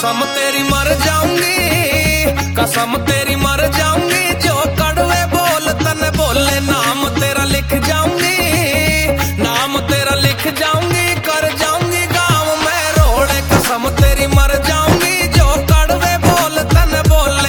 कसम तेरी मर जाऊंगी, कसम तेरी मर जाऊंगी। जो कड़वे बोल तने बोले नाम तेरा लिख जाऊंगी, नाम तेरा लिख जाऊंगी। कर जाऊंगी गाँव में रोड़े, कसम तेरी मर जाऊंगी। जो कड़वे बोल तने बोले।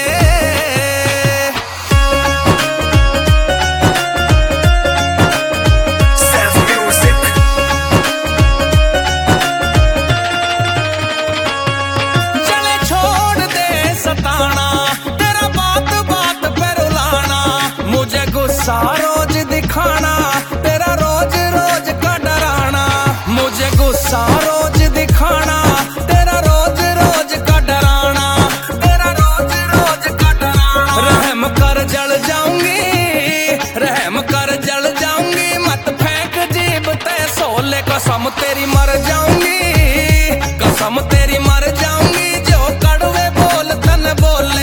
गुस्सा रोज दिखाना, तेरा रोज रोज का डराना। मुझे गुस्सा रोज दिखाना, तेरा रोज रोज का डराना, तेरा रोज रोज का डराना। रहम कर जल जाऊंगी, रहम कर जल जाऊंगी। मत फेंक जीभ ते सोले, कसम तेरी मर जाऊंगी, कसम तेरी मर जाऊंगी। जो कड़वे बोल तन बोले।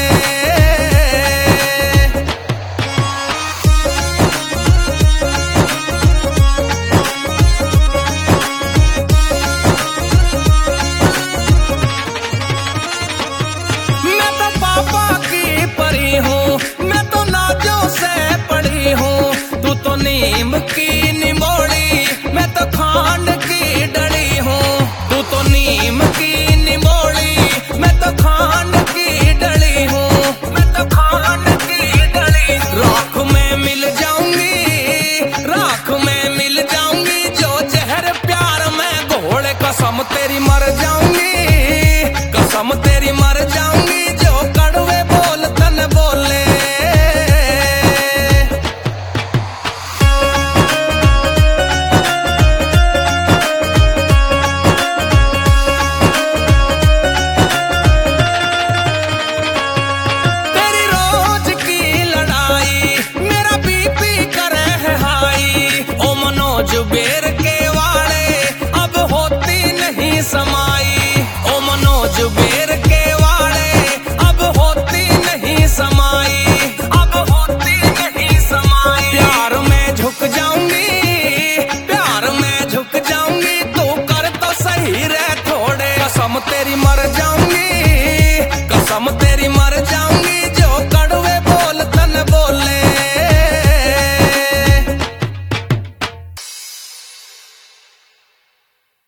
मैं तो नाजों से पड़ी हूँ, तू तो नीम की निमोड़ी। मैं तो खांड की डली हूँ, तू तो नीम की निमोड़ी। मैं तो खांड की डली हूँ, मैं तो खांड की डली। राख में मिल जाऊंगी, राख में मिल जाऊंगी। जो जहर प्यार में घोड़े, कसम तेरी मर जाऊंगी, कसम तेरी मर जाऊंगी। जो कड़वे बोल तन बोले। तेरी रोज की लड़ाई मेरा बीपी करे है हाई। ओ मनोज बेर के वाले अब होती नहीं समाई। ओ मनोज बेर